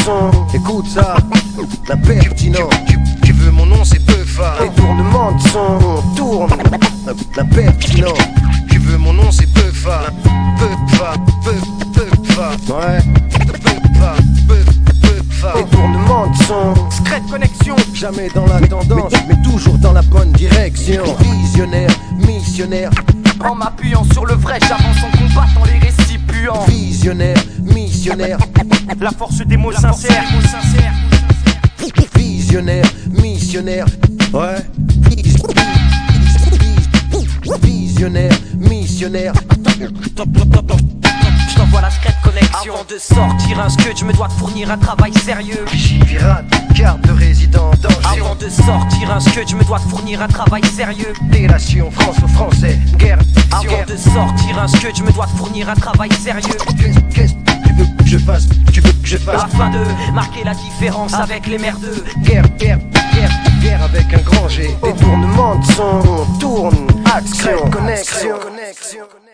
son, écoute ça, l'impertinent. Tu veux mon nom, c'est Peufa. Détournement de son, on tourne, l'impertinent. Tu veux mon nom, c'est Peufa. Peufa, Peufa. Ouais. Peufa, Peufa. Détournement de son, Secret de connexion. jamais dans la tendance, mais toujours dans la bonne direction. Visionnaire, missionnaire, En m'appuyant sur le vrai, j'avance en combattant les récipients. visionnaire, missionnaire, La force des mots sincères. visionnaire, missionnaire. Ouais. Visionnaire, missionnaire. Je t'envoie la secret connexion. Avant de sortir un scud, je me dois te fournir un travail sérieux. Pirate, carte de résident, danger. Avant de sortir un scud, je me dois te fournir un travail sérieux. Délation, franco-français, guerre, Avant de sortir un scud, je me dois te fournir un travail sérieux. Qu'est-ce que tu veux que je fasse? Tu veux que je fasse? Afin de marquer la différence avec les merdeux. Guerre, guerre, guerre, guerre avec un grand G. Détournement de son, on tourne, action, connexion.